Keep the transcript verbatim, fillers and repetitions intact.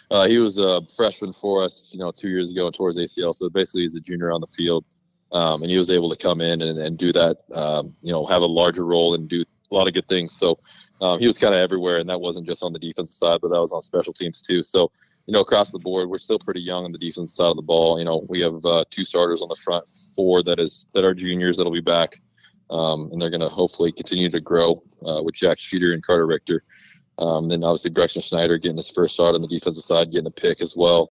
Uh, he was a freshman for us, you know, two years ago and towards A C L. So basically, he's a junior on the field, um, and he was able to come in and, and do that. Um, you know, have a larger role and do a lot of good things. So um, he was kind of everywhere, and that wasn't just on the defensive side, but that was on special teams too. So you know, across the board, we're still pretty young on the defensive side of the ball. You know, we have uh, two starters on the front four that is that are juniors that'll be back, um, and they're going to hopefully continue to grow uh, with Jack Sheeter and Carter Richter. Um, then obviously Braxton Schneider getting his first start on the defensive side, getting a pick as well.